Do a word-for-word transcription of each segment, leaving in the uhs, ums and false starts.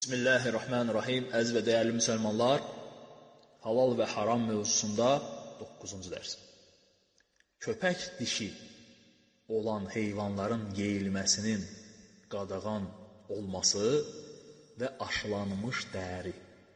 Bismillahirrahmanirrahim. Əziz və dəyərli müsəlmanlar, halal və haram mövzusunda doqquzuncu dərs. Köpək dişi olan heyvanların yeyilməsinin qadağan olması və aşılanmış dəri.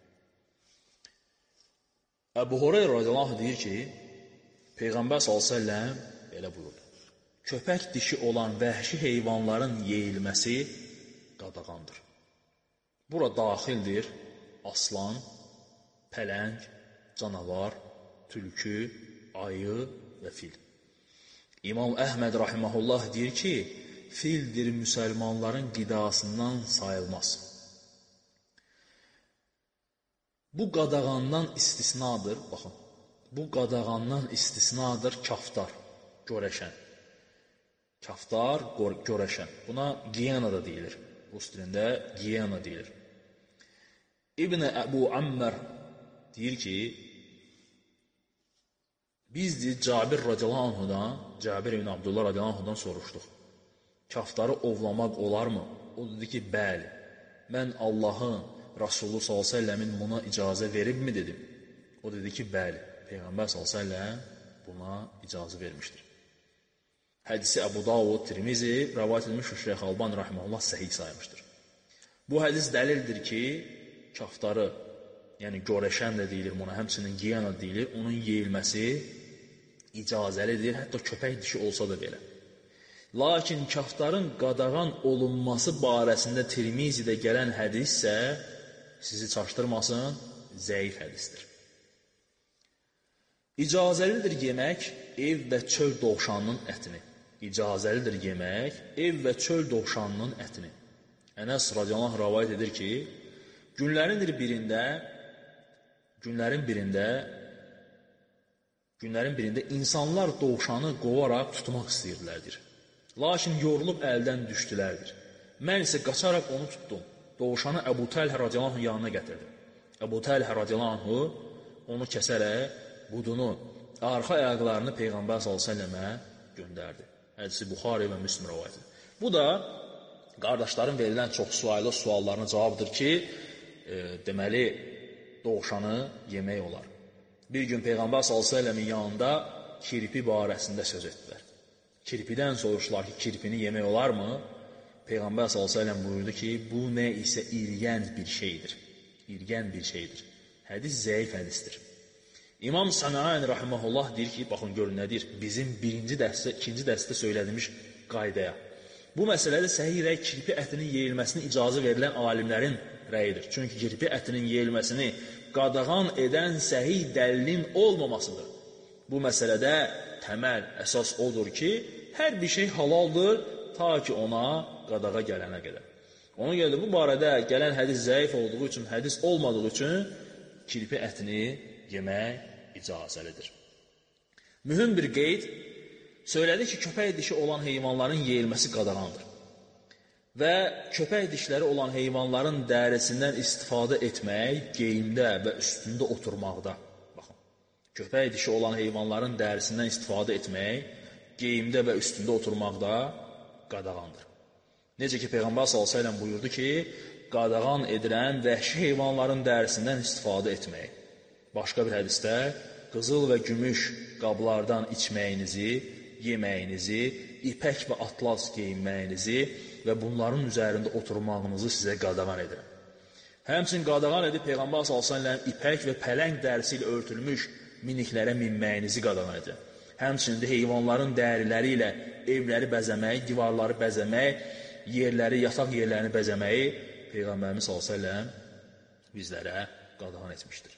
Əbu Hureyra radiyallahu anh deyir ki, Peyğəmbər sallallahu əleyhi və səlləm belə buyurdu. Köpək dişi olan vəhşi heyvanların yeyilməsi qadağandır. Bura daxildir aslan, pələng, canavar, tülkü, ayı və fil. İmam Əhməd rahiməhullah deyir ki, fildir müsəlmanların qidasından sayılmaz. Bu qadağandan istisnadır, baxın, bu qadağandan istisnadır kaftar, görəşən. Kaftar, görəşən. Buna giyana da deyilir. Rus dilində giyana deyilir. İbn-i Əbu Ammər deyir ki, biz deyir, Cabir radiyallahu anhudan, Cabir ibn Abdullah radiyallahu anhudan soruşduq. Kaftarı ovlamaq olarmı? O dedi ki, bəli, mən Allahın, Rasulü sallallahu əleyhi və səlləmin buna icazə veribmi dedim. O dedi ki, bəli, Peyğəmbər sallallahu əleyhi və səlləm buna icazə vermişdir. Hədisi Əbu Davud, Tirmizi rəvayət edilmiş Şeyx Alban rahimehullah səhih saymışdır. Bu hədis dəlildir ki, kaftarı, yəni görəşən də deyilir buna, həmçinin giyana deyilir, onun yeyilməsi icazəlidir, hətta köpək dişi olsa da belə. Lakin kaftarın qadağan olunması barəsində Tirmizidə gələn hədis isə sizi çaşdırmasın, zəif hədisdir. İcazəlidir yemək ev və çöl dovşanının ətini. İcazəlidir yemək ev və çöl dovşanının ətini. Ənəs radiyallahu anh rəvayət edir ki, günlərin birində, günlərin birində, günlərin birində insanlar dovşanı qovaraq tutmaq istəyirlərdir. Lakin yorulub əldən düşdülərdir. Mən isə qaçaraq onu tutdum. Dovşanı Əbu Təlhə radiyallahu anh yanına gətirdim. Əbu Təlhə radiyallahu anh onu kəsərək budunu, arxa ayaqlarını Peyğəmbər sallallahu əleyhi və səlləmə göndərdi. Hədisi Buxari və Müslim rəvayət edir. Bu da qardaşların verilən çox suaylı suallarına cavabdır ki, e, deməli, dovşanı yemək olar. Bir gün Peyğəmbər sallallahu əleyhi və səlləmin yanında kirpi barəsində söz etdilər. Kirpidən soruşdular ki, kirpini yemək olarmı? Peyğəmbər sallallahu əleyhi və səlləm buyurdu ki, bu nə isə irgənd bir şeydir. İrgənd bir şeydir. Hədis zəif hədisdir. İmam Sənəani rahiməhullah deyir ki, baxın görün nədir? Bizim birinci dərsdə, ikinci dərsdə söylədiyimiz qaydaya. Bu məsələdə səhih rəy kirpi ətinin yeyilməsini icazə verilən alimlərin rəyidir. Çünki kirpi ətinin yeyilməsini qadağan edən səhih dəlilin olmamasıdır. Bu məsələdə təməl, əsas odur ki, hər bir şey halaldır, ta ki ona qadağa gələnə qədər. Ona görə də bu barədə gələn hədis zəif olduğu üçün, hədis olmadığı üçün kirpi ətini yemək icazəlidir. Mühüm bir qeyd, söylədi ki, köpək dişi olan heyvanların yeyilməsi qadağandır. Və köpək dişləri olan heyvanların dərisindən istifadə etmək geyimdə və üstündə oturmaqda. Baxın, köpək dişi olan heyvanların dərisindən istifadə etmək geyimdə və üstündə oturmaqda qadağandır. Necə ki, Peyğəmbər sallallahu əleyhi və səlləm buyurdu ki, qadağan edilən vəhşi heyvanların dərisindən istifadə etmək. Başqa bir hədisdə qızıl və gümüş qablardan içməyinizi, yeməyinizi, ipək və atlas geyinməyinizi və bunların üzərində oturmağınızı sizə qadağan edirəm. Həmçinin qadağan edib Peyğəmbər sallallahu əleyhi və səlləm ipək və pələng dərisi ilə örtülmüş miniklərə minməyinizi qadağan edirəm. Həmçinin də heyvanların dəriləri ilə evləri bəzəmək, divarları bəzəmək, yerləri, yataq yerlərini bəzəməyi Peyğəmbərimiz sallallahu əleyhi və səlləm bizlərə qadağan etmişdir.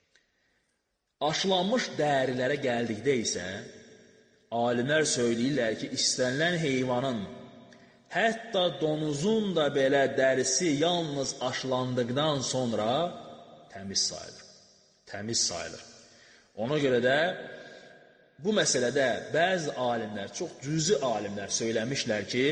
Aşılanmış dərilərə gəldikdə isə, alimlər söyləyirlər ki, istənilən heyvanın, hətta donuzun da belə dərisi yalnız aşılandıqdan sonra təmiz sayılır. Təmiz sayılır. Ona görə də bu məsələdə bəzi alimlər, çox cüzi alimlər söyləmişlər ki,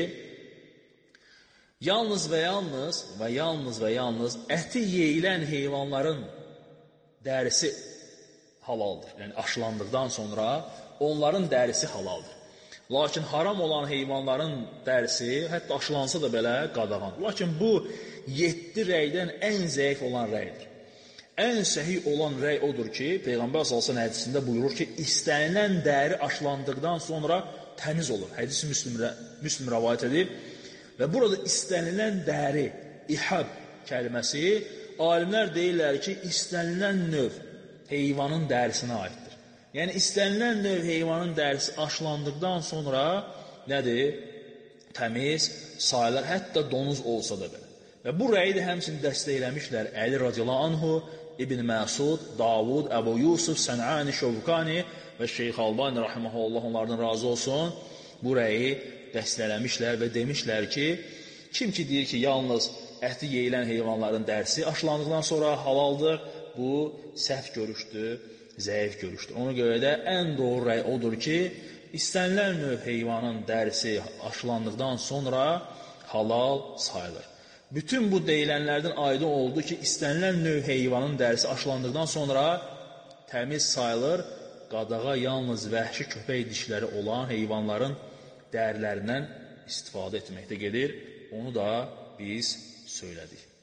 yalnız və yalnız və yalnız və yalnız əti yeyilən heyvanların dərisi halaldır. Yəni, aşılandıqdan sonra onların dərisi halaldır. Lakin haram olan heyvanların dərisi, hətta aşılansa da belə qadağan. Lakin bu yeddi rəydən ən zəif olan rəydir. Ən səhih olan rəy odur ki, Peyğəmbər sallallahu əleyhi və səlləm hədisində buyurur ki, istənilən dəri aşılandıqdan sonra təmiz olur. Hədisi Müslim, Müslim rəvayət edib və burada istənilən dəri, ihab kəlməsi, alimlər deyirlər ki, istənilən növ heyvanın dərisinə aiddir. Yəni, istənilən növ heyvanın dərisi aşılandıqdan sonra nədir? Təmiz sayılır, hətta donuz olsa da belə. Və bu rəyi də həmçinin dəstəkləmişlər Əli radiyallahu anhu, İbn Məsud, Davud, Əbu Yusuf, Sən'ani, Şövkani və Şeyx Albani rahiməhullah onlardan razı olsun. Bu rəyi dəstəkləmişlər və demişlər ki, kim ki deyir ki, yalnız əti yeyilən heyvanların dərsi aşılandıqdan sonra halaldır, bu səhv görüşdür, zəif görüşdür. Ona görə də ən doğru rəy odur ki, istənilən növ heyvanın dərsi aşılandıqdan sonra halal sayılır. Bütün bu deyilənlərdən aydın oldu ki, istənilən növ heyvanın dərisi aşılandıqdan sonra təmiz sayılır, qadağa yalnız vəhşi köpək dişləri olan heyvanların dərilərindən istifadə etməkdə gedir. Onu da biz söylədik.